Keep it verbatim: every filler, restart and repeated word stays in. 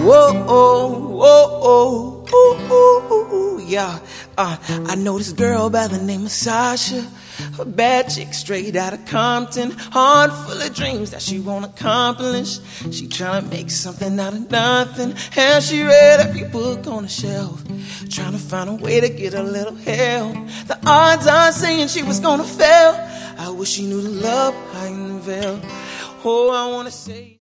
Whoa, oh, whoa, oh, ooh, ooh, ooh, ooh, yeah. Uh, I know this girl by the name of Sasha, a bad chick straight out of Compton, heart full of dreams that she won't accomplish. She tryna make something out of nothing, and she read every book on the shelf, trying to find a way to get a little help. The odds are saying she was gonna fail. I wish she knew the love behind the veil. Oh, I wanna say